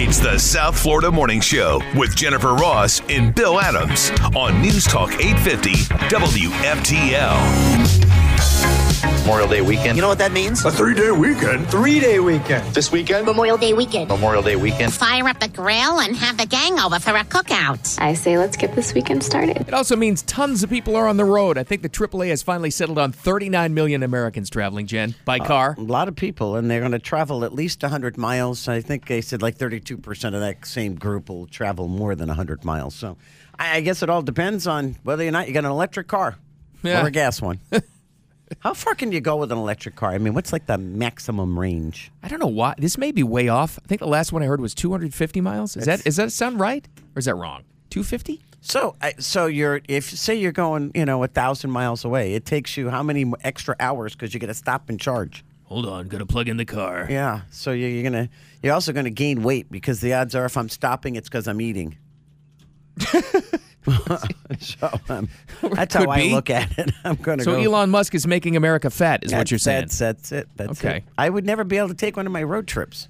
It's the South Florida Morning Show with Jennifer Ross and Bill Adams on News Talk 850 WFTL. Memorial Day weekend. You know what that means? A 3-day weekend. 3-day weekend. This weekend? Memorial Day weekend. Memorial Day weekend. Fire up the grill and have the gang over for a cookout. I say let's get this weekend started. It also means tons of people are on the road. I think the AAA has finally settled on 39 million Americans traveling, Jen, by car. A lot of people, and they're going to travel at least 100 miles. I think they said like 32% of that same group will travel more than 100 miles. So I guess it all depends on whether or not you got an electric car or a gas one. How far can you go with an electric car? I mean, what's like the maximum range? I don't know why. This may be way off. I think the last one I heard was 250 miles. Is that sound right? Or is that wrong? 250? So you're going, 1,000 miles away, it takes you how many extra hours because you got to stop and charge? Hold on, gotta plug in the car. Yeah. So you're also gonna gain weight because the odds are if I'm stopping, it's because I'm eating. So that's how I look at it. I'm going to go. So Elon Musk is making America fat, is what you're saying? That's it. That's okay. It. I would never be able to take one of my road trips.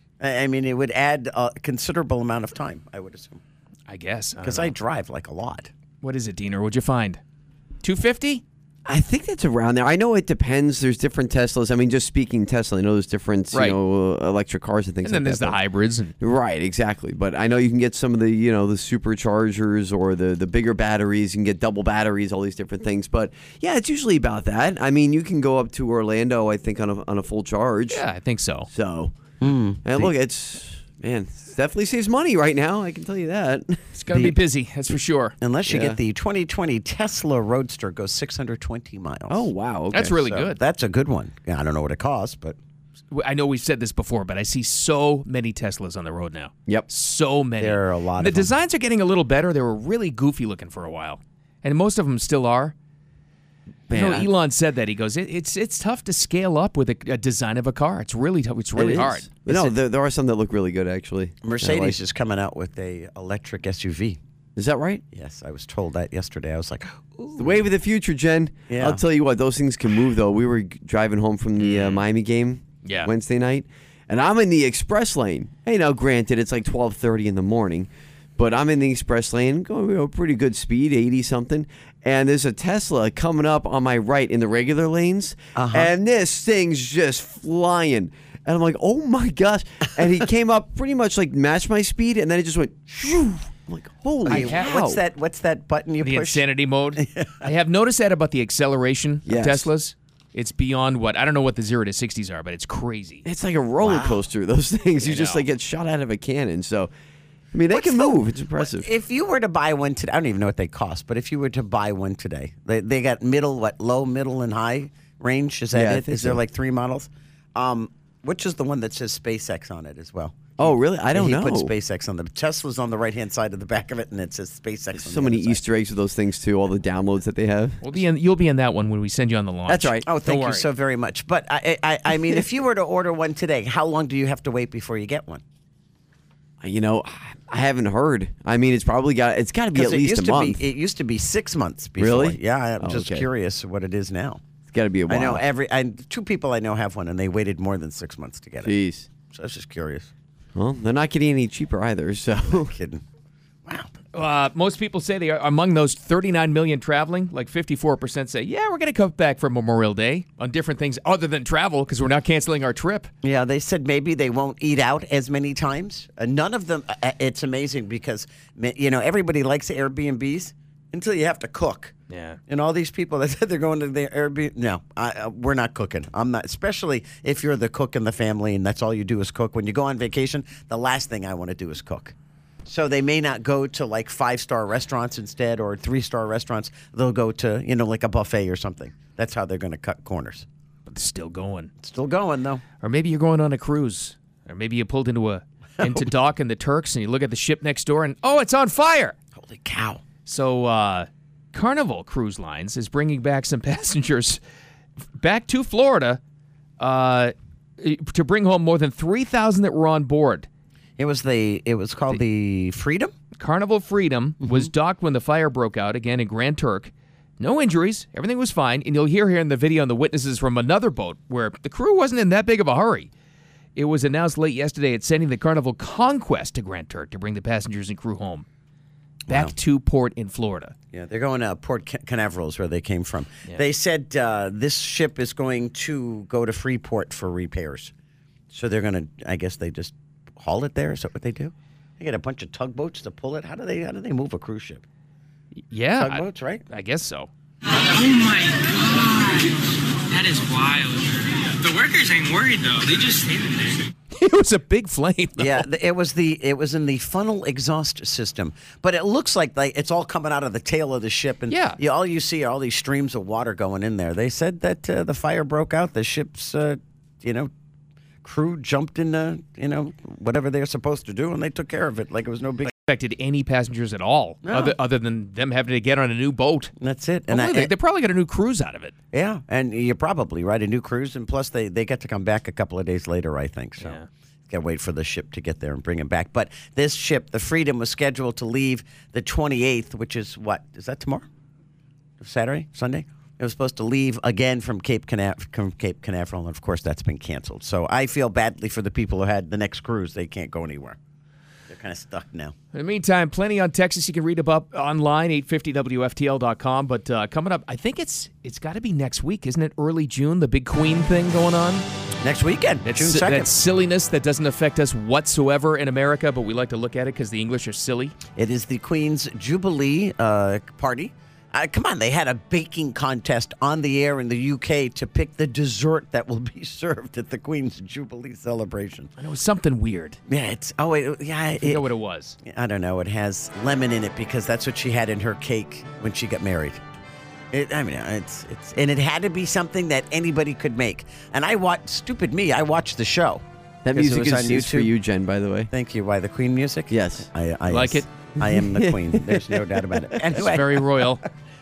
I mean, it would add a considerable amount of time, I would assume. I guess. Because I drive like a lot. What is it, Diener? What'd you find? 250? I think that's around there. I know it depends. There's different Teslas. I mean, just speaking Tesla, I know there's different, electric cars and things like that. And then there's the hybrids. Right, exactly. But I know you can get some of the, the superchargers or the bigger batteries. You can get double batteries, all these different things. But yeah, it's usually about that. I mean, you can go up to Orlando, I think, on a full charge. Yeah, I think so. So, and look, it definitely saves money right now. I can tell you that. It's going to be busy, that's for sure. Unless you get the 2020 Tesla Roadster, goes 620 miles. Oh, wow. Okay. That's really good. That's a good one. Yeah, I don't know what it costs, but... I know we've said this before, but I see so many Teslas on the road now. Yep. So many. There are a lot of them. them. The designs are getting a little better. They were really goofy looking for a while. And most of them still are. Man, Elon said that. He goes, it's tough to scale up with a design of a car. It's really tough. It's really hard. No, there are some that look really good, actually. Mercedes is coming out with a electric SUV. Is that right? Yes, I was told that yesterday. I was like, ooh. The wave of the future, Jen. Yeah. I'll tell you what, those things can move, though. We were driving home from the Miami game Wednesday night, and I'm in the express lane. Hey, now, granted, it's like 12:30 in the morning, but I'm in the express lane, going pretty good speed, 80-something, and there's a Tesla coming up on my right in the regular lanes, and this thing's just flying. And I'm like, oh, my gosh. And he came up pretty much like matched my speed, and then it just went, shoo. I'm like, holy cow. What's that button you the push? Insanity mode. I have noticed that about the acceleration of Teslas. It's beyond what, I don't know what the 0 to 60s are, but it's crazy. It's like a roller coaster, those things. You just like get shot out of a cannon. So, I mean, they can move. It's impressive. If you were to buy one today, I don't even know what they cost, but if you were to buy one today, they got low, middle, and high range? Is that it? Is there like 3 models? Which is the one that says SpaceX on it as well? Oh, really? I don't know. He put SpaceX on the Tesla's on the right-hand side of the back of it, and it says SpaceX on so many Easter eggs with those things, too, all the downloads that they have. You'll be in that one when we send you on the launch. That's right. Oh, thank you so very much. But, I mean, if you were to order one today, how long do you have to wait before you get one? I haven't heard. I mean, it's got to be at least a month. It used to be 6 months before. Really? Yeah, I'm just curious what it is now. It's got to be a while. I know 2 people I know have one, and they waited more than 6 months to get it. Jeez. So I was just curious. Well, they're not getting any cheaper either, so. No kidding. Wow. Most people say they are among those 39 million traveling, like 54% say, yeah, we're going to come back for Memorial Day on different things other than travel because we're not canceling our trip. Yeah, they said maybe they won't eat out as many times. None of them, it's amazing because, everybody likes Airbnbs until you have to cook. Yeah. And all these people that said they're going to the Airbnb, no, we're not cooking. I'm not, especially if you're the cook in the family and that's all you do is cook. When you go on vacation, the last thing I want to do is cook. So they may not go to like 5-star restaurants instead or 3-star restaurants. They'll go to, like a buffet or something. That's how they're going to cut corners. But it's still going. Still going, though. Or maybe you're going on a cruise. Or maybe you pulled into dock in the Turks and you look at the ship next door and, oh, it's on fire. Holy cow. So Carnival Cruise Lines is bringing back some passengers back to Florida to bring home more than 3,000 that were on board. It was called the Freedom? Carnival Freedom was docked when the fire broke out, again in Grand Turk. No injuries. Everything was fine. And you'll hear here in the video and the witnesses from another boat where the crew wasn't in that big of a hurry. It was announced late yesterday it's sending the Carnival Conquest to Grand Turk to bring the passengers and crew home. Back to port in Florida. Yeah, they're going to Port Canaveral is where they came from. Yeah. They said this ship is going to go to Freeport for repairs. So they're going to, I guess they just haul it there. Is that what they do? They get a bunch of tugboats to pull it. How do they move a cruise ship? Yeah. Tugboats, right? I guess so. Oh my God. That is wild. The workers ain't worried though. They just standing there. It was a big flame. Though. Yeah, it was in the funnel exhaust system, but it looks like it's all coming out of the tail of the ship, and all you see are all these streams of water going in there. They said that the fire broke out. The ship's crew jumped in whatever they're supposed to do, and they took care of it like it was no big. Affected any passengers at all, other than them having to get on a new boat. That's it. And they probably got a new cruise out of it. Yeah, and you're probably right, a new cruise, and plus they get to come back a couple of days later, I think. So, got to wait for the ship to get there and bring them back. But this ship, the Freedom, was scheduled to leave the 28th, which is what? Is that tomorrow? Saturday? Sunday? It was supposed to leave again from Cape Canaveral, and of course that's been canceled. So I feel badly for the people who had the next cruise. They can't go anywhere. Kind of stuck now. In the meantime, plenty on Texas you can read about online, 850WFTL.com. But coming up, I think it's got to be next week, isn't it? Early June, the big Queen thing going on. Next weekend, June 2nd. That silliness that doesn't affect us whatsoever in America, but we like to look at it because the English are silly. It is the Queen's Jubilee party. Come on, they had a baking contest on the air in the UK to pick the dessert that will be served at the Queen's Jubilee celebration. I know, it's something weird. Yeah, I know what it was. I don't know. It has lemon in it because that's what she had in her cake when she got married. And it had to be something that anybody could make. And I watched the show. That music is for you, Jen, by the way. Thank you. Why, the Queen music? Yes. I like it? I am the Queen. There's no doubt about it. Anyway. It's very royal.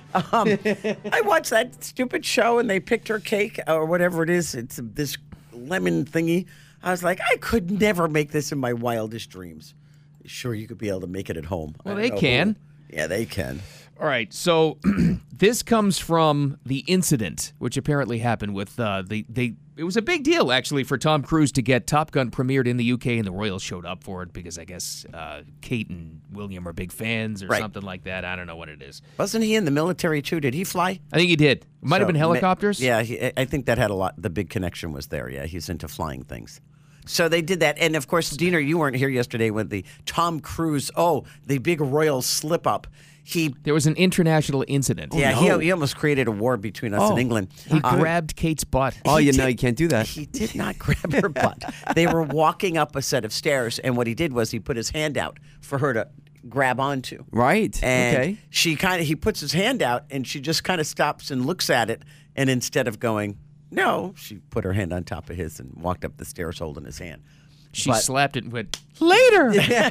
I watched that stupid show, and they picked her cake or whatever it is. It's this lemon thingy. I was like, I could never make this in my wildest dreams. Sure, you could be able to make it at home. Well, they can. Yeah, they can. All right, so this comes from the incident, which apparently happened with it was a big deal, actually, for Tom Cruise to get Top Gun premiered in the UK, and the Royals showed up for it because I guess Kate and William are big fans or something like that. I don't know what it is. Wasn't he in the military, too? Did he fly? I think he did. It might have been helicopters. I think that had the big connection was there. Yeah, he's into flying things. So they did that. And, of course, Diener, you weren't here yesterday with the Tom Cruise, the big royal slip-up. There was an international incident. Yeah, he almost created a war between us and England. He grabbed Kate's butt. You can't do that. He did not grab her butt. They were walking up a set of stairs, and what he did was he put his hand out for her to grab onto. Right. And he puts his hand out, and she just kind of stops and looks at it, and instead of going, no, she put her hand on top of his and walked up the stairs holding his hand. She slapped it and went, later!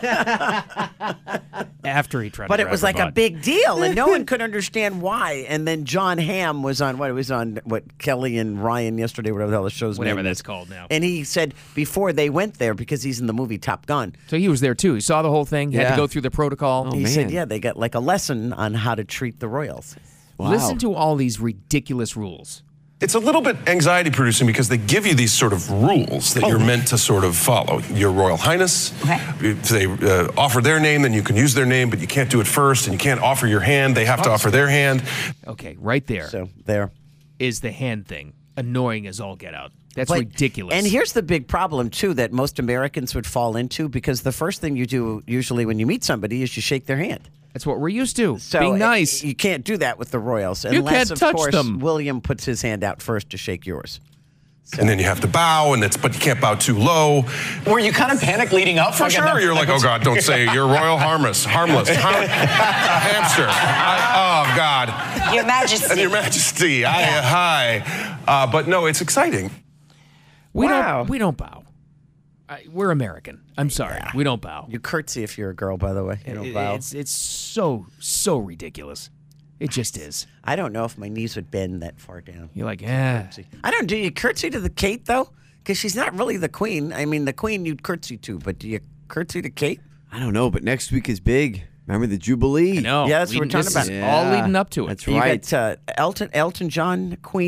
After he tried to But it was like a big deal, and no one could understand why. And then John Hamm was on Kelly and Ryan yesterday, whatever the hell the show's name is. Whatever that's called now. And he said before they went there, because he's in the movie Top Gun. So he was there too. He saw the whole thing. He had to go through the protocol. He said, they got like a lesson on how to treat the royals. Wow. Listen to all these ridiculous rules. It's a little bit anxiety-producing because they give you these sort of rules that you're meant to sort of follow. Your Royal Highness, if they offer their name, then you can use their name, but you can't do it first, and you can't offer your hand. They have to offer their hand. Okay, right there. So there is the hand thing. Annoying as all get out. That's ridiculous. And here's the big problem, too, that most Americans would fall into, because the first thing you do usually when you meet somebody is you shake their hand. That's what we're used to. So being nice. You can't do that with the royals. You unless, can't touch of course, them. William puts his hand out first to shake yours. So. And then you have to bow, but you can't bow too low. Were you kind of panicked leading up? For sure. You're like, oh, God, don't say it. Your Royal Harmless. Hamster. Oh, God. Your Majesty. And Your Majesty. Hi. But no, it's exciting. We don't bow. We're American. I'm sorry. Yeah. We don't bow. You curtsy if you're a girl, by the way. You don't bow. It's so ridiculous. It just is. I don't know if my knees would bend that far down. You're like, I don't. Do you curtsy to the Kate, though? Because she's not really the queen. I mean, the queen you'd curtsy to, but do you curtsy to Kate? I don't know, but next week is big. Remember the Jubilee? I know. Yeah, that's what we're talking about. All leading up to it. That's right. You got Elton John, Queen.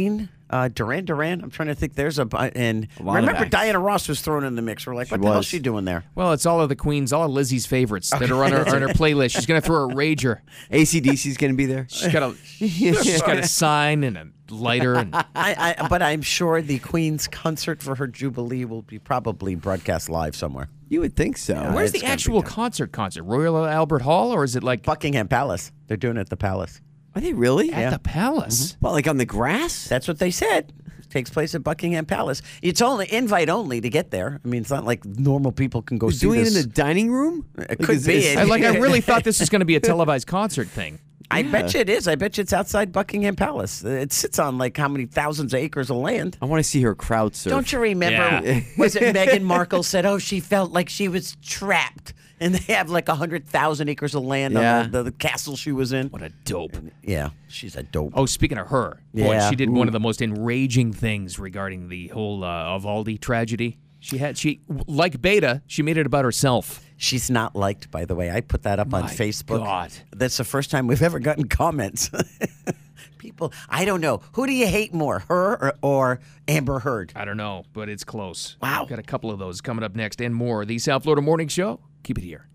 Duran. I'm trying to think. There's and A lot of remember acts. Diana Ross was thrown in the mix. We're like, what the hell is she doing there? Well, it's all of the queens, all of Lizzie's favorites that are on her playlist. She's going to throw a rager. AC/DC's going to be there. She's got a sign and a lighter. And But I'm sure the Queen's concert for her Jubilee will be probably broadcast live somewhere. You would think so. where's it's the gonna be actual done. concert? Royal Albert Hall, or is it like Buckingham Palace. They're doing it at the Palace. Are they really? at the Palace? Well, like on the grass? That's what they said. It takes place at Buckingham Palace. It's only invite only to get there. I mean, it's not like normal people can go see Doing this. it in the dining room? It could be. I really thought this was going to be a televised concert thing. I bet you it is. I bet you it's outside Buckingham Palace. It sits on like how many thousands of acres of land. I want to see her crowd surf. Don't you remember? Yeah. Was it Meghan Markle said, "Oh, she felt like she was trapped," and they have like 100,000 acres of land Yeah. on the castle she was in. What a dope. Yeah, she's a dope. Oh, speaking of her, boy, Yeah. she did one of the most enraging things regarding the whole Uvalde tragedy. She like Beta, she made it about herself. She's not liked, by the way. I put that up on My Facebook. God. That's the first time we've ever gotten comments. People, I don't know. Who do you hate more, her or Amber Heard? I don't know, but it's close. Wow. Got a couple of those coming up next and more. The South Florida Morning Show. Keep it here.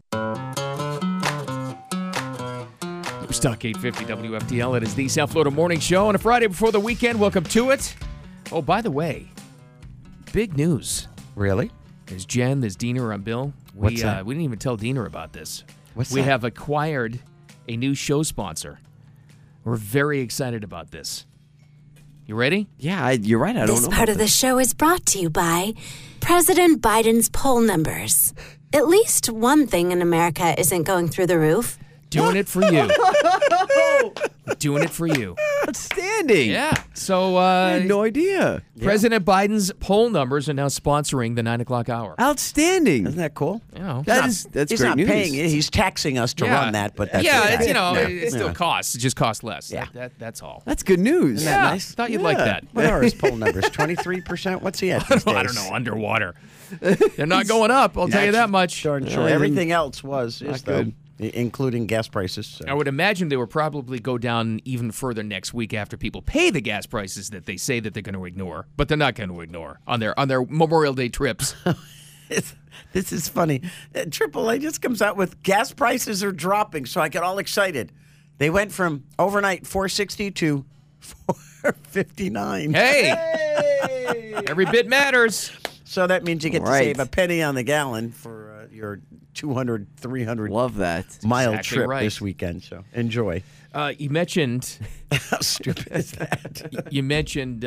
Stock 850 WFTL. It is the South Florida Morning Show on a Friday before the weekend. Welcome to it. Oh, by the way, big news. Really? There's Jen, there's Diener, I'm Bill. What's that? We didn't even tell Diener about this. What's we that? have acquired a new show sponsor. We're very excited about this. You ready? Yeah, you're right. I don't This know. part about of the show is brought to you by President Biden's poll numbers. At least one thing in America isn't going through the roof. Doing it for you. Doing it for you. Outstanding. Yeah. So, I had no idea. President Biden's poll numbers are now sponsoring the 9 o'clock hour. Outstanding. Isn't that cool? You know. That's He's great not news. paying it. He's taxing us to run that, but that's yeah, okay. it's, Yeah. it still costs. It just costs less. Yeah. That's all. That's good news. Isn't that Yeah, nice? thought you'd like that. What are his poll numbers? 23%? What's he at these I don't days? know. Underwater. They're not going up. I'll tell you that much. Darn sure. Everything else is though, good. including gas prices. So. I would imagine they will probably go down even further next week after people pay the gas prices that they say that they're going to ignore, but they're not going to ignore on their Memorial Day trips. This is funny. AAA just comes out with gas prices are dropping, so I get all excited. They went from overnight $4.60 to $4.59. Hey, every bit matters. So that means you get to Right. save a penny on the gallon for your 200, 300 Love that. mile exactly trip right. this weekend. So enjoy. You mentioned How stupid is that? you mentioned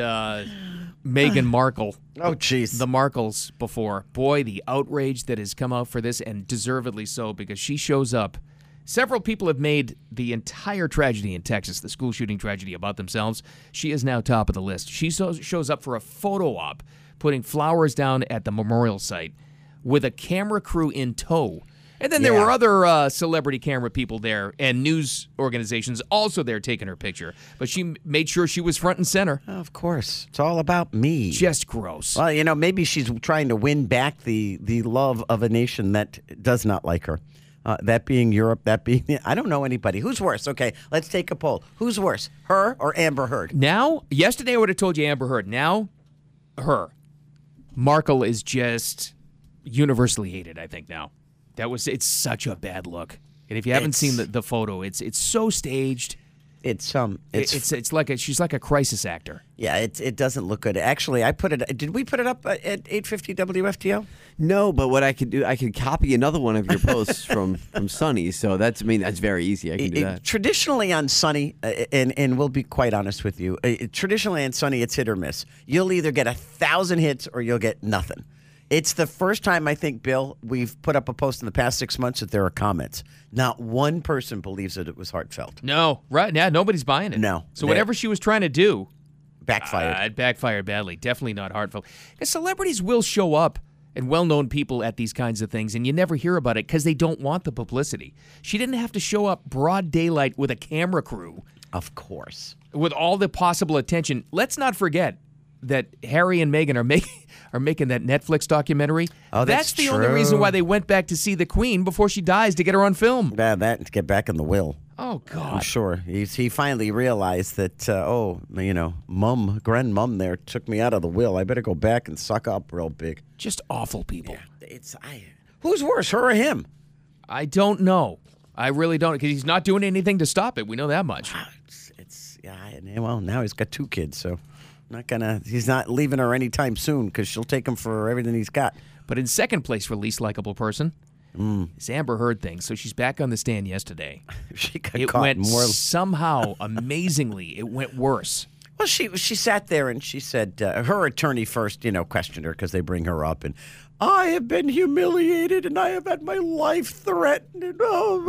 Meghan Markle. Oh, jeez. The Markles before. Boy, the outrage that has come out for this, and deservedly so, because she shows up. Several people have made the entire tragedy in Texas, the school shooting tragedy, about themselves. She is now top of the list. She shows up for a photo op, putting flowers down at the memorial site with a camera crew in tow. And then there Yeah. were other celebrity camera people there and news organizations also there taking her picture. But she made sure she was front and center. Of course. It's all about me. Just gross. Well, maybe she's trying to win back the love of a nation that does not like her. That being Europe, that being... I don't know anybody. Who's worse? Okay, let's take a poll. Who's worse, her or Amber Heard? Now, yesterday I would have told you Amber Heard. Now, her. Markle is just universally hated, I think, now. It's such a bad look. And if you haven't seen the photo, it's so staged. It's like she's like a crisis actor. Yeah, it doesn't look good. Actually, I put it. Did we put it up at 850 WFTL? No, but what I could do, I could copy another one of your posts from Sunny. So that's very easy. I can do that. Traditionally on Sunny, and we'll be quite honest with you. Traditionally on Sunny, it's hit or miss. You'll either get 1,000 hits or you'll get nothing. It's the first time, I think, Bill, we've put up a post in the past 6 months that there are comments. Not one person believes that it was heartfelt. No, right now nobody's buying it. No. So whatever she was trying to do, backfired. It backfired badly. Definitely not heartfelt. Because celebrities will show up and well-known people at these kinds of things, and you never hear about it because they don't want the publicity. She didn't have to show up broad daylight with a camera crew. Of course. With all the possible attention. Let's not forget that Harry and Meghan are making that Netflix documentary. Oh, that's the only reason why they went back to see the Queen before she dies, to get her on film. Yeah, that to get back in the will. Oh, God. I'm sure. He finally realized that, grandmom there took me out of the will. I better go back and suck up real big. Just awful people. Yeah, who's worse, her or him? I don't know. I really don't, because he's not doing anything to stop it. We know that much. Well, now he's got 2 kids, so he's not leaving her anytime soon because she'll take him for everything he's got. But in second place for least likable person is Amber Heard thing. So she's back on the stand yesterday. She got it caught went more. Somehow, amazingly, it went worse. Well, she sat there and she said, her attorney first, questioned her because they bring her up. And I have been humiliated and I have had my life threatened. And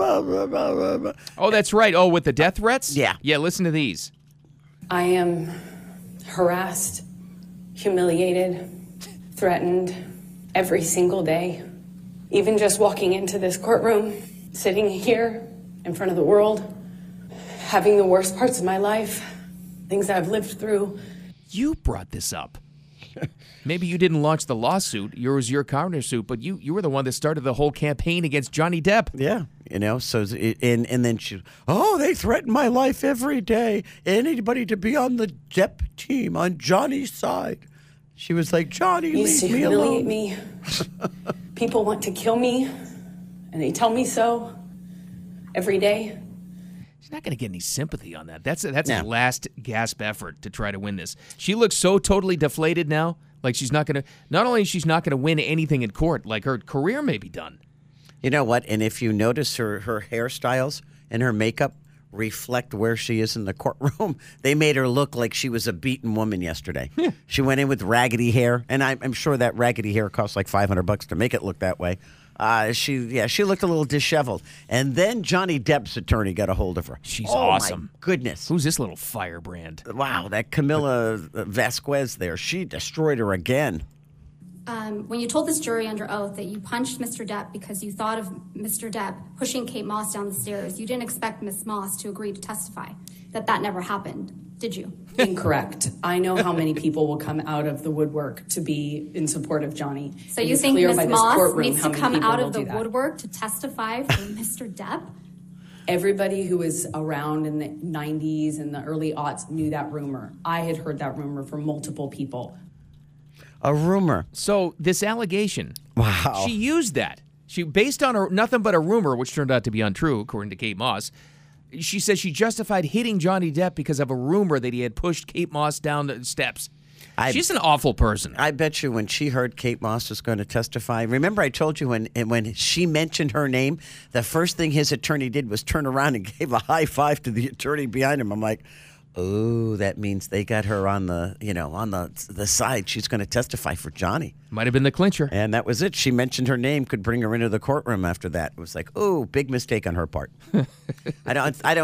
Oh, that's right. Oh, with the death threats? Yeah. Yeah, listen to these. I am harassed, humiliated, threatened every single day. Even just walking into this courtroom, sitting here in front of the world, having the worst parts of my life, things I've lived through. You brought this up. Maybe you didn't launch the lawsuit. It was your countersuit, but you were the one that started the whole campaign against Johnny Depp. Yeah, so and then they threaten my life every day. Anybody to be on the Depp team, on Johnny's side. She was like, Johnny, leave me alone. Me. People want to kill me, and they tell me so every day. She's not going to get any sympathy on that. That's a last gasp effort to try to win this. She looks so totally deflated now. Like she's not going to. Not only is she's not going to win anything in court, like her career may be done. You know what? And if you notice her hairstyles and her makeup reflect where she is in the courtroom, they made her look like she was a beaten woman yesterday. She went in with raggedy hair, and I'm sure that raggedy hair cost like $500 to make it look that way. She looked a little disheveled. And then Johnny Depp's attorney got a hold of her. She's awesome. My goodness. Who's this little firebrand? Wow, that Camila Vasquez there. She destroyed her again. When you told this jury under oath that you punched Mr. Depp because you thought of Mr. Depp pushing Kate Moss down the stairs, you didn't expect Miss Moss to agree to testify. That never happened, did you? Incorrect. I know how many people will come out of the woodwork to be in support of Johnny. So you think Miss Moss needs to come out of the woodwork to testify for Mr. Depp? Everybody who was around in the 90s and the early aughts knew that rumor. I had heard that rumor from multiple people. A rumor. So this allegation, wow, she used that. She based on nothing but a rumor, which turned out to be untrue, according to Kate Moss. She says she justified hitting Johnny Depp because of a rumor that he had pushed Kate Moss down the steps. She's an awful person. I bet you when she heard Kate Moss was going to testify, remember I told you when she mentioned her name, the first thing his attorney did was turn around and gave a high five to the attorney behind him. I'm like, oh, that means they got her on the side. She's going to testify for Johnny. Might have been the clincher. And that was it. She mentioned her name, could bring her into the courtroom after that. It was like, oh, big mistake on her part. I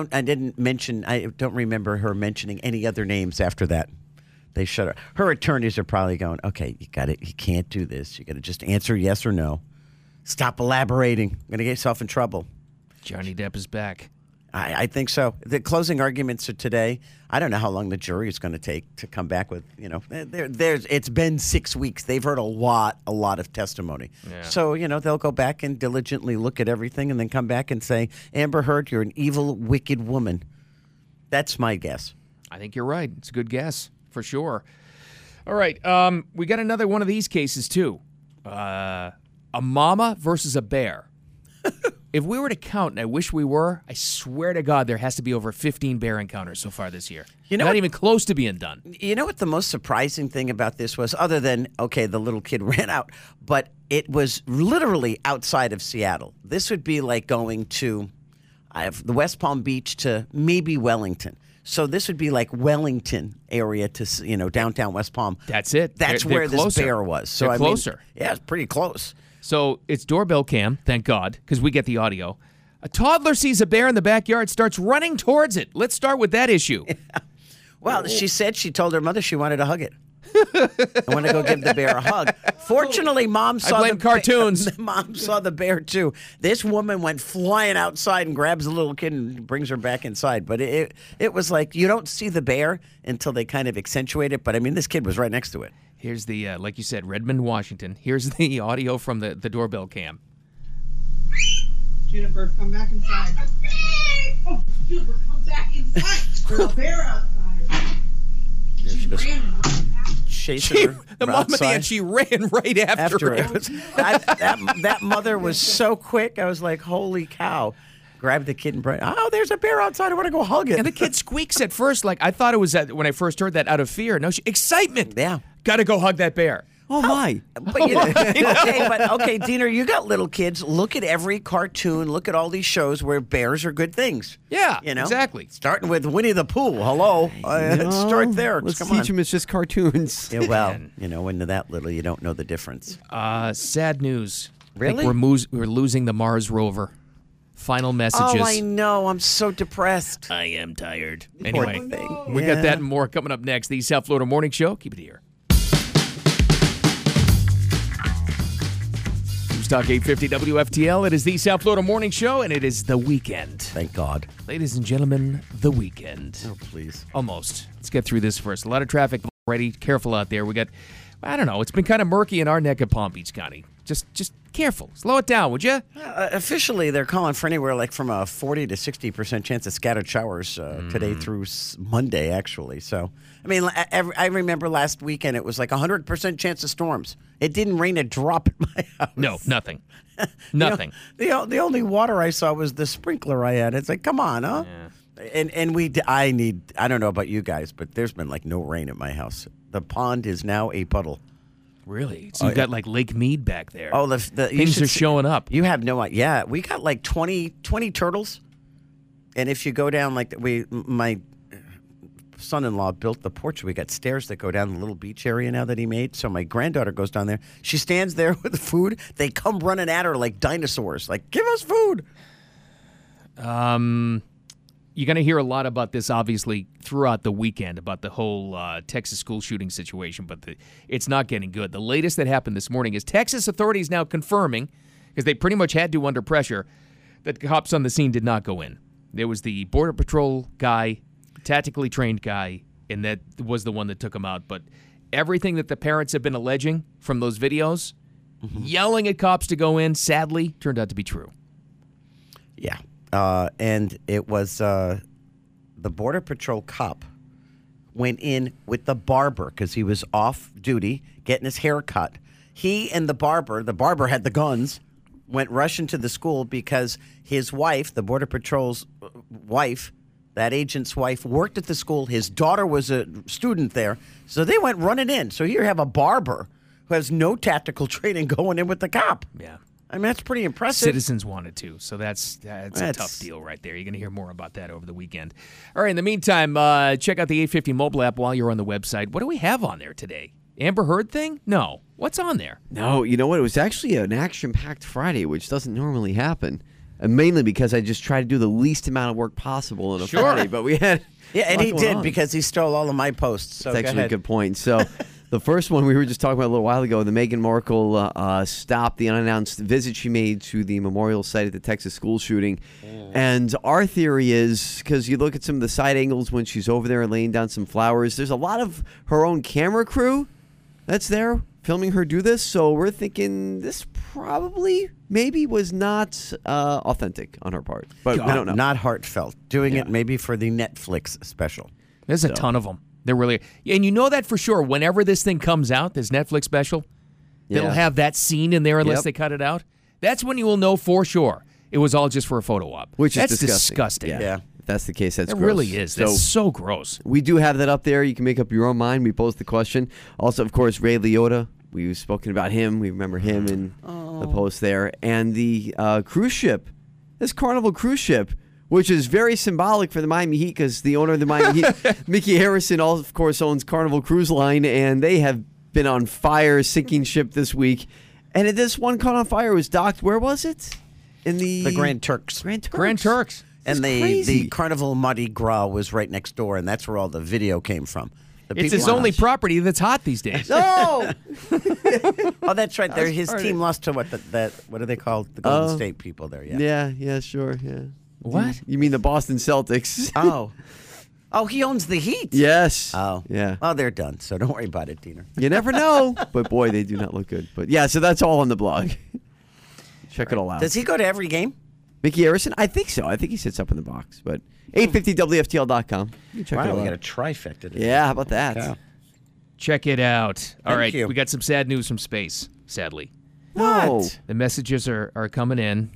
don't remember her mentioning any other names after that. They shut her. Her attorneys are probably going, okay, you got it. You can't do this. You got to just answer yes or no. Stop elaborating. You're going to get yourself in trouble. Johnny Depp is back. I think so. The closing arguments are today. I don't know how long the jury is going to take to come back with, it's been 6 weeks. They've heard a lot of testimony. Yeah. So, they'll go back and diligently look at everything and then come back and say, Amber Heard, you're an evil, wicked woman. That's my guess. I think you're right. It's a good guess, for sure. All right. We got another one of these cases, too. A mama versus a bear. If we were to count, and I wish we were, I swear to God there has to be over 15 bear encounters so far this year. Not even close to being done. You know what the most surprising thing about this was, other than, okay, the little kid ran out, but it was literally outside of Seattle. This would be like going to the West Palm Beach to maybe Wellington. So this would be like Wellington area to, downtown West Palm. That's it. That's where this bear was. So they're closer. Yeah, it's pretty close. So it's doorbell cam, thank God, because we get the audio. A toddler sees a bear in the backyard, starts running towards it. Let's start with that issue. Yeah. Well, she told her mother she wanted to hug it. I want to go give the bear a hug. Fortunately, Mom saw cartoons. Mom saw the bear, too. This woman went flying outside and grabs the little kid and brings her back inside. But it was like you don't see the bear until they kind of accentuate it. But, I mean, this kid was right next to it. Here's the, like you said, Redmond, Washington. Here's the audio from the doorbell cam. Jennifer, come back inside. Cooper, come back inside. There's a bear outside. She goes chasing her the mom at the outside. end, she ran right after it. him. That mother was so quick. I was like, holy cow. Grabbed the kid and brought, oh, there's a bear outside. I want to go hug it. And the kid squeaks at first. Like, I thought it was when I first heard that out of fear. No, excitement. Yeah. Got to go hug that bear. Oh, my. But okay, Diener, you got little kids. Look at every cartoon. Look at all these shows where bears are good things. Yeah, you know exactly. Starting with Winnie the Pooh. Hello, let's start there. Let's Come teach on. them it's just cartoons. Yeah, well, when they're that little, you don't know the difference. Sad news. Really? I think we're losing the Mars rover. Final messages. Oh, I know. I'm so depressed. I am tired. Poor Anyway, thing. we got that and more coming up next. The South Florida Morning Show. Keep it here. Talk 850 WFTL. It is the South Florida Morning Show, and it is the weekend. Thank God. Ladies and gentlemen, the weekend. Oh, please. Almost. Let's get through this first. A lot of traffic already. Careful out there. We got, I don't know, it's been kind of murky in our neck of Palm Beach County. Just careful. Slow it down, would you? Officially, they're calling for anywhere like from a 40 to 60% chance of scattered showers today through Monday, actually. So, I mean, I remember last weekend it was like 100% chance of storms. It didn't rain a drop in my house. No, nothing. Nothing. The only water I saw was the sprinkler I had. It's like, come on, huh? Yeah. And I don't know about you guys, but there's been like no rain at my house. The pond is now a puddle. Really? So you've got like Lake Mead back there. Oh, things are showing up. You have no idea. Yeah, we got like 20 turtles. And if you go down like my son-in-law built the porch. We got stairs that go down the little beach area now that he made. So my granddaughter goes down there. She stands there with the food. They come running at her like dinosaurs. Like, give us food. You're going to hear a lot about this, obviously, throughout the weekend, about the whole Texas school shooting situation, but it's not getting good. The latest that happened this morning is Texas authorities now confirming, because they pretty much had to under pressure, that cops on the scene did not go in. There was the Border Patrol guy, tactically trained guy, and that was the one that took him out. But everything that the parents have been alleging from those videos, yelling at cops to go in, sadly, turned out to be true. Yeah. And it was the Border Patrol cop went in with the barber because he was off duty getting his hair cut. He and the barber had the guns, went rushing to the school because his wife, the Border Patrol's wife, that agent's wife, worked at the school. His daughter was a student there. So they went running in. So here you have a barber who has no tactical training going in with the cop. Yeah. I mean, that's pretty impressive. Citizens wanted to, so that's a tough deal right there. You're going to hear more about that over the weekend. All right, in the meantime, check out the 850 mobile app while you're on the website. What do we have on there today? Amber Heard thing? No. What's on there? No, you know what? It was actually an action-packed Friday, which doesn't normally happen. And mainly because I just try to do the least amount of work possible on a Friday. But we had and he did because he stole all of my posts. So that's actually a good point. So the first one we were just talking about a little while ago, the Meghan Markle stopped the unannounced visit she made to the memorial site at the Texas school shooting. And our theory is, because you look at some of the side angles when she's over there and laying down some flowers, there's a lot of her own camera crew that's there filming her do this. So we're thinking this probably maybe was not authentic on her part. But we don't know. Not heartfelt. Doing it maybe for the Netflix special. There's a ton of them. They're really, and you know that for sure. Whenever this thing comes out, this Netflix special, it'll have that scene in there unless they cut it out. That's when you will know for sure it was all just for a photo op. Which is disgusting. Yeah. If that's the case, that's it gross. Really is. That's so gross. We do have that up there. You can make up your own mind. We posed the question. Also, of course, Ray Liotta. We've spoken about him. We remember him in the post there. And the cruise ship, this Carnival cruise ship, which is very symbolic for the Miami Heat because the owner of the Miami Heat, Mickey Harrison, of course, owns Carnival Cruise Line, and they have been on fire, sinking ship this week. And this one caught on fire. It was docked. Where was it? In the Grand Turks. Grand Turks. And the Carnival Mardi Gras was right next door, and that's where all the video came from. It's his only property that's hot these days. No! Oh, that's right. His team lost to what are they called? The Golden State people there, Yeah, sure, yeah. What? You mean the Boston Celtics? Oh, he owns the Heat. Yes. Oh. Yeah. Oh, they're done, so don't worry about it, Diener. You never know. But boy, they do not look good. But yeah, so that's all on the blog. Check it all out. Does he go to every game? Mickey Harrison? I think so. I think he sits up in the box. But 850WFTL.com. You can check it Wow, out. we got a trifecta today. Yeah, how about that? Yeah. Check it out. All right, you. we got some sad news from space, sadly. What? The messages are coming in.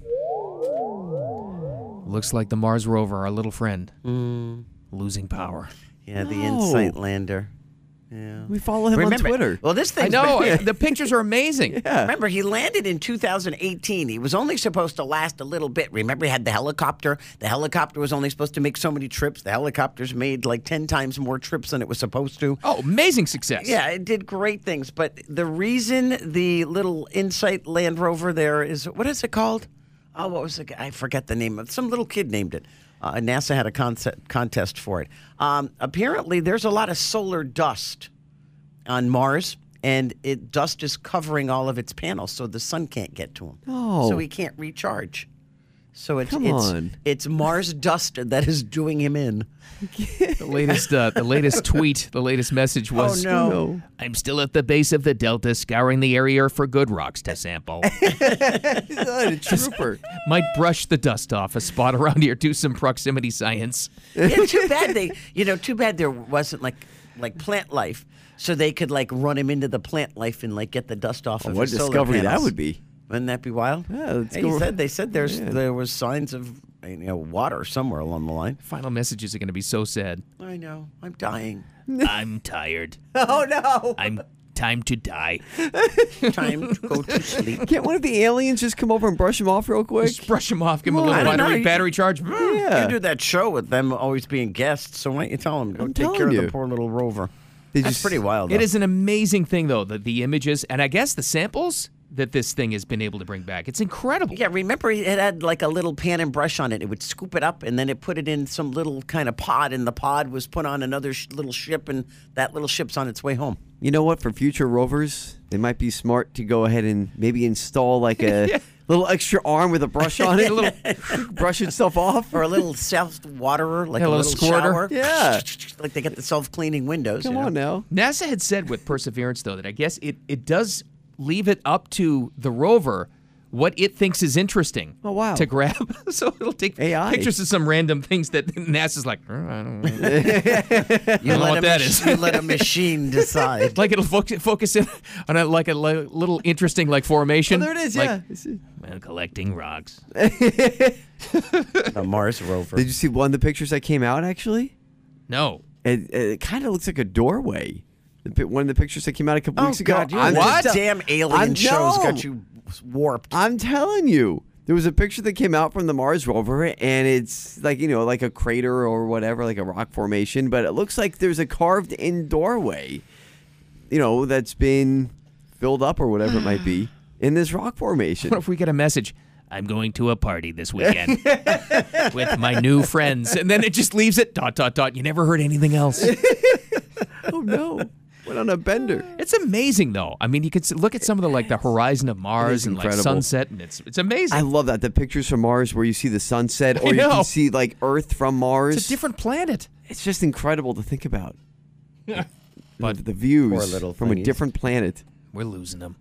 Looks like the Mars rover, our little friend, losing power. Yeah, the Insight lander. Yeah. We follow him on Twitter. Well, this thing. I know. The pictures are amazing. Yeah. Remember, he landed in 2018. He was only supposed to last a little bit. Remember, he had the helicopter. The helicopter was only supposed to make so many trips. The helicopter's made like 10 times more trips than it was supposed to. Oh, amazing success. Yeah, it did great things. But the reason the little Insight Land Rover there is, what is it called? Oh, what was it? I forget the name of some little kid named it. NASA had a contest for it. Apparently, there's a lot of solar dust on Mars, and dust is covering all of its panels, so the sun can't get to him. Oh. So he can't recharge. So it's Mars dust that is doing him in. The latest tweet, the latest message was, "Oh no, I'm still at the base of the Delta, scouring the area for good rocks to sample. He's a trooper. Might brush the dust off a spot around here, do some proximity science." Yeah, too bad too bad there wasn't like plant life, so they could like run him into the plant life and like get the dust off of What his solar discovery panels. that would be. Wouldn't that be wild? Yeah, let's Hey, go. they said there was signs of water somewhere along the line. Final messages are going to be so sad. I know. I'm dying. I'm tired. Oh no. I'm time to die. Time to go to sleep. Can't one of the aliens just come over and brush him off real quick? Just brush him off, give him a I little don't know. battery charge. Yeah. You do that show with them always being guests, so why don't you tell them go I'm take care telling of you. the poor little rover? Did That's pretty wild. It though. is an amazing thing, though, the images, and I guess the samples that this thing has been able to bring back. It's incredible. Yeah, remember it had like a little pan and brush on it. It would scoop it up, and then it put it in some little kind of pod, and the pod was put on another little ship, and that little ship's on its way home. You know what? For future rovers, it might be smart to go ahead and maybe install like a little extra arm with a brush on it, a little brush itself off, Or a little self-waterer, like Yeah, a a little little squirter. shower. Yeah. Like they get the self-cleaning windows. Come on now. NASA had said with Perseverance, though, that I guess it does leave it up to the rover what it thinks is interesting to grab. So it'll take AI. pictures of some random things that NASA's like, I don't know. You what that is. You let a machine decide. Like it'll focus in on a little interesting formation. Oh, there it is, like, yeah. well, collecting rocks. A Mars rover. Did you see one of the pictures that came out, actually? No. It kind of looks like a doorway. One of the pictures that came out a couple weeks ago. What? Damn alien shows got you warped. I'm telling you. There was a picture that came out from the Mars rover, and it's like a crater or whatever, like a rock formation, but it looks like there's a carved-in doorway, that's been filled up or whatever it might be in this rock formation. What if we get a message? I'm going to a party this weekend with my new friends, and then it just leaves it ... You never heard anything else. Oh no. Went on a bender. It's amazing, though. I mean, you could look at some of the horizon of Mars and incredible. sunset, and it's amazing. I love that. The pictures from Mars where you see the sunset, or you can see Earth from Mars. It's a different planet. It's just incredible to think about. But the views Poor little from a thingies. different planet. We're losing them.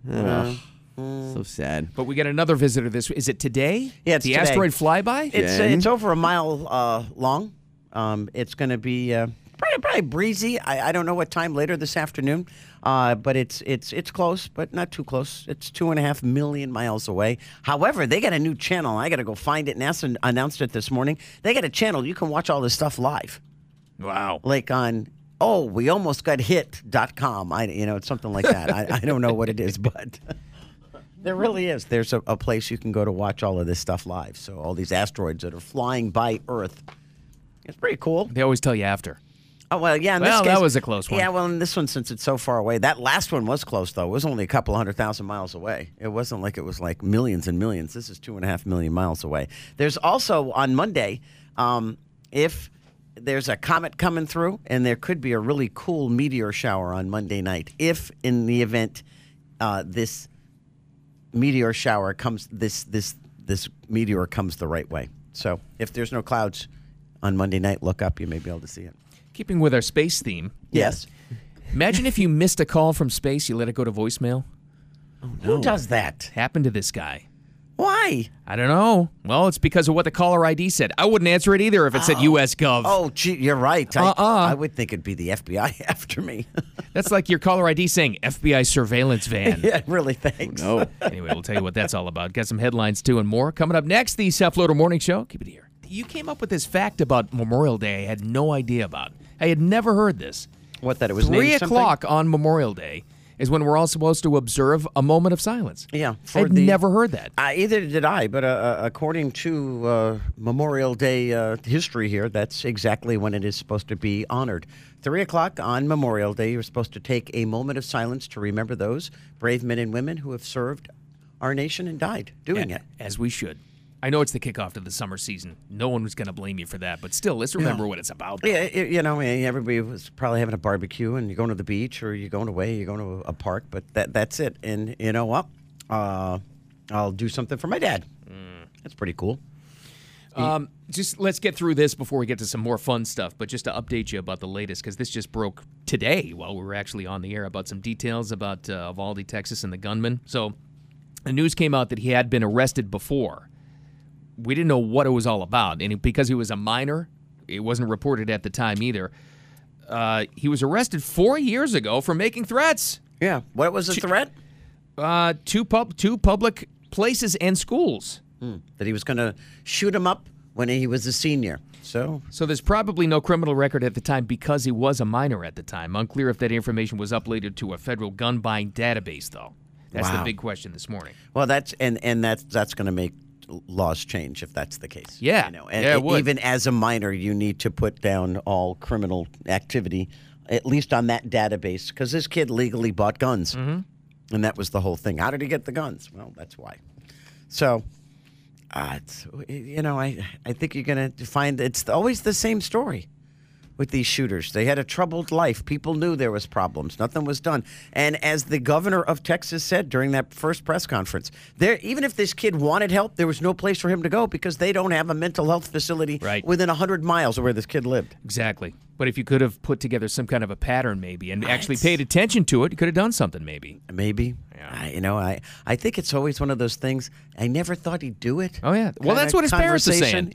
So sad. But we got another visitor is it today? Yeah, it's the today. asteroid flyby? It's over a mile long. It's going to be probably breezy. I don't know what time later this afternoon, but it's close, but not too close. It's 2.5 million miles away. However, they got a new channel. I got to go find it. NASA announced it this morning. They got a channel. You can watch all this stuff live. Wow. Like on we almost got hit.com. It's something like that. I don't know what it is, but there really is. There's a place you can go to watch all of this stuff live. So all these asteroids that are flying by Earth. It's pretty cool. They always tell you after. Oh, well, yeah. Well, that was a close one. Yeah, well, in this one, since it's so far away, that last one was close, though. It was only a couple 100,000 miles away. It wasn't like it was like millions and millions. This is 2.5 million miles away. There's also, on Monday, if there's a comet coming through, and there could be a really cool meteor shower on Monday night, if in the event this meteor shower comes, this meteor comes the right way. So if there's no clouds on Monday night, look up. You may be able to see it. Keeping with our space theme. Yes. Imagine if you missed a call from space, you let it go to voicemail. Oh, no. Who does that? Happened to this guy. What? Why? I don't know. Well, it's because of what the caller ID said. I wouldn't answer it either if it said U.S. Gov. Oh, gee, you're right. I would think it'd be the FBI after me. That's like your caller ID saying FBI surveillance van. Yeah, really, thanks. No. Anyway, we'll tell you what that's all about. Got some headlines, too, and more. Coming up next, the South Florida Morning Show. Keep it here. You came up with this fact about Memorial Day I had no idea about. I had never heard this. What, that it was 3 named o'clock on Memorial Day is when we're all supposed to observe a moment of silence. Yeah. I'd never heard that. Either did I, but according to Memorial Day history here, that's exactly when it is supposed to be honored. 3 o'clock on Memorial Day, you're supposed to take a moment of silence to remember those brave men and women who have served our nation and died doing it. As we should. I know it's the kickoff to the summer season. No one was going to blame you for that, but still, let's remember what it's about. Yeah, everybody was probably having a barbecue, and you're going to the beach, or you're going away, you're going to a park, but that's it. And you know what? I'll do something for my dad. That's pretty cool. Just let's get through this before we get to some more fun stuff, but just to update you about the latest, because this just broke today while we were actually on the air about some details about Uvalde, Texas, and the gunman. So the news came out that he had been arrested before. We didn't know what it was all about. And because he was a minor, it wasn't reported at the time either. He was arrested 4 years ago for making threats. Yeah. What was the threat? Two public places and schools. That he was going to shoot him up when he was a senior. So there's probably no criminal record at the time because he was a minor at the time. Unclear if that information was uploaded to a federal gun buying database, though. That's the big question this morning. Well, that's going to make laws change if that's the case. Yeah. And even as a minor, you need to put down all criminal activity, at least on that database, because this kid legally bought guns. Mm-hmm. And that was the whole thing. How did he get the guns? Well, that's why. So, I think you're going to find it's always the same story with these shooters. They had a troubled life. People knew there was problems. Nothing was done. And as the governor of Texas said during that first press conference, even if this kid wanted help, there was no place for him to go because they don't have a mental health facility within 100 miles of where this kid lived. Exactly. But if you could have put together some kind of a pattern maybe and actually paid attention to it, you could have done something maybe. Maybe. Yeah. I think it's always one of those things. I never thought he'd do it. Oh, yeah. Well, that's what his parents are saying.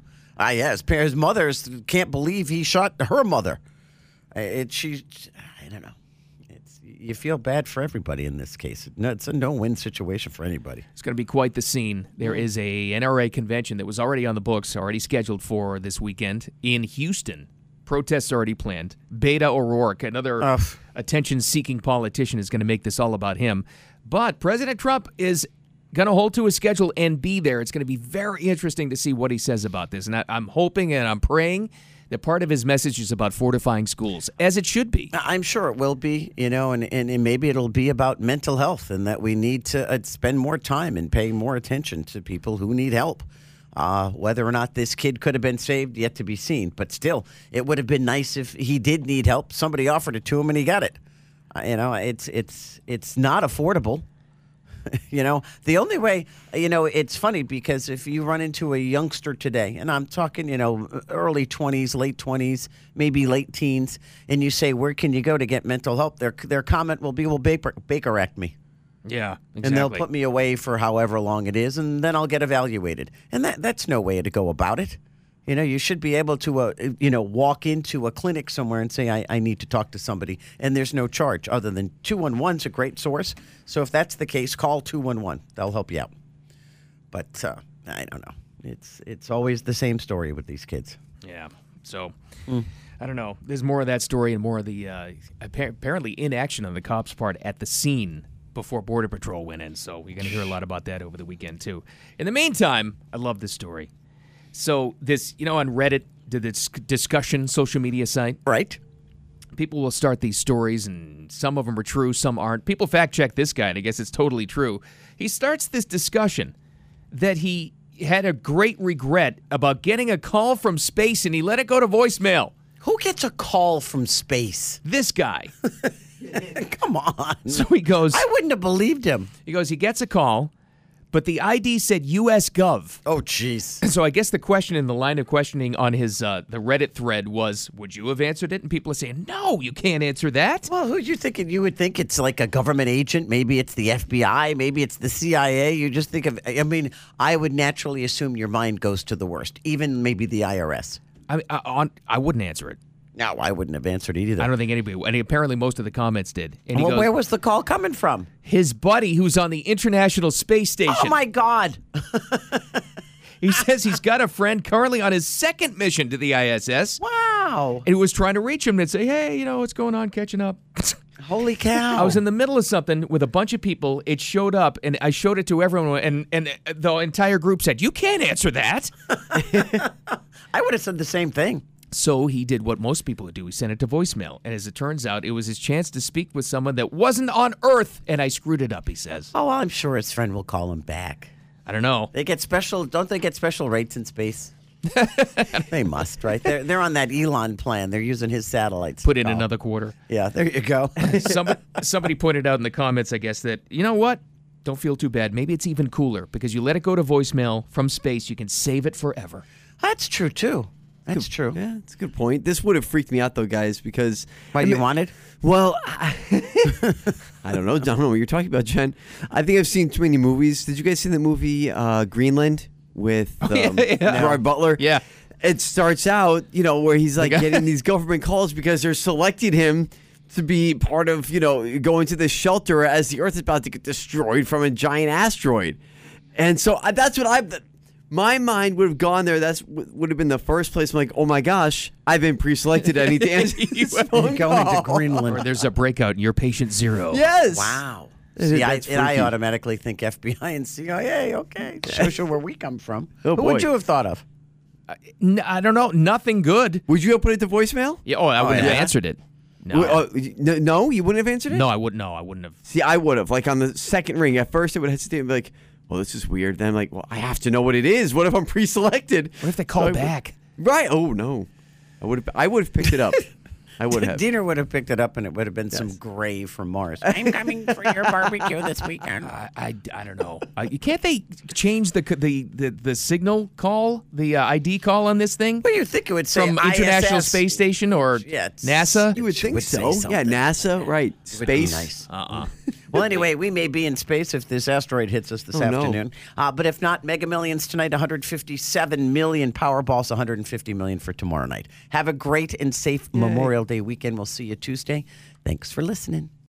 His mother can't believe he shot her mother. I don't know. You feel bad for everybody in this case. It's a no-win situation for anybody. It's going to be quite the scene. There is a NRA convention that was already on the books, already scheduled for this weekend in Houston. Protests already planned. Beto O'Rourke, another attention-seeking politician, is going to make this all about him. But President Trump is going to hold to his schedule and be there. It's going to be very interesting to see what he says about this. And I'm hoping and I'm praying that part of his message is about fortifying schools, as it should be. I'm sure it will be, and maybe it'll be about mental health and that we need to spend more time and pay more attention to people who need help. Whether or not this kid could have been saved, yet to be seen. But still, it would have been nice if he did need help. Somebody offered it to him and he got it. It's not affordable. The only way, it's funny because if you run into a youngster today, and I'm talking, early 20s, late 20s, maybe late teens, and you say, where can you go to get mental help? Their comment will be, well, Baker Act me. Yeah, exactly. And they'll put me away for however long it is, and then I'll get evaluated. And that's no way to go about it. You should be able to, walk into a clinic somewhere and say, I need to talk to somebody, and there's no charge other than 211's a great source. So if that's the case, call 211. They'll help you out. But I don't know. It's always the same story with these kids. Yeah. So I don't know. There's more of that story and more of the apparently inaction on the cops' part at the scene before Border Patrol went in. So you're going to hear a lot about that over the weekend, too. In the meantime, I love this story. So this, on Reddit, the discussion social media site. Right. People will start these stories, and some of them are true, some aren't. People fact-check this guy, and I guess it's totally true. He starts this discussion that he had a great regret about getting a call from space, and he let it go to voicemail. Who gets a call from space? This guy. Come on. So he goes... I wouldn't have believed him. He goes, he gets a call, but the ID said U.S. Gov. Oh, jeez. So I guess the question in the line of questioning on his the Reddit thread was, would you have answered it? And people are saying, no, you can't answer that. Well, who you thinking? You would think it's like a government agent. Maybe it's the FBI. Maybe it's the CIA. You just think of, I mean, I would naturally assume your mind goes to the worst, even maybe the IRS. I wouldn't answer it. No, I wouldn't have answered it either. I don't think anybody would. And apparently most of the comments did. And he well, goes, where was the call coming from? His buddy who's on the International Space Station. Oh, my God. He says he's got a friend currently on his second mission to the ISS. Wow. And he was trying to reach him and say, hey, you know, what's going on, catching up. Holy cow. I was in the middle of something with a bunch of people. It showed up, and I showed it to everyone, and the entire group said, you can't answer that. I would have said the same thing. So he did what most people would do. He sent it to voicemail. And as it turns out, it was his chance to speak with someone that wasn't on Earth, and I screwed it up, he says. Oh, well, I'm sure his friend will call him back. I don't know. They get special, don't they get special rates in space? They must, right? They're on that Elon plan. They're using his satellites. Put in another quarter. Yeah, there you go. Somebody pointed out in the comments, I guess, that, you know what? Don't feel too bad. Maybe it's even cooler because you let it go to voicemail from space. You can save it forever. That's true, too. That's true. Yeah, that's a good point. This would have freaked me out, though, guys, because... Why, you wanted? Well, I don't know. I don't know what you're talking about, Jen. I think I've seen too many movies. Did you guys see the movie Greenland with Gerard Butler? Yeah. It starts out, you know, where he's like getting these government calls because they're selecting him to be part of, you know, going to this shelter as the Earth is about to get destroyed from a giant asteroid. And so that's what my mind would have gone there. That would have been the first place. I'm like, oh my gosh, I've been pre-selected. I need to answer this phone going call. to Greenland. Or there's a breakout and you're patient zero. Yes. Wow. See, I automatically think FBI and CIA. Okay, shows you where we come from. Oh, Who would you have thought of? I don't know. Nothing good. Would you have put it to voicemail? Yeah. Oh, I would have answered it. No. No, you wouldn't have answered it? No, I wouldn't. No, I wouldn't have. See, I would have. Like on the second ring, at first I would hesitate and be like, well, this is weird. Then I'm like, well, I have to know what it is. What if I'm pre-selected? What if they call back? Right. Oh, no. I would have picked it up. I would have. Diener would have picked it up, and it would have been some gray from Mars. I'm coming for your barbecue this weekend. I don't know. Can't they change the signal call, the ID call on this thing? What do you think it would say? From International ISS? Space Station or NASA? You would think so. Say Yeah, NASA, right. It would be Space. nice. Well, anyway, we may be in space if this asteroid hits us this afternoon. But if not, Mega Millions tonight, 157 million. Powerball's 150 million for tomorrow night. Have a great and safe Memorial Day weekend. We'll see you Tuesday. Thanks for listening.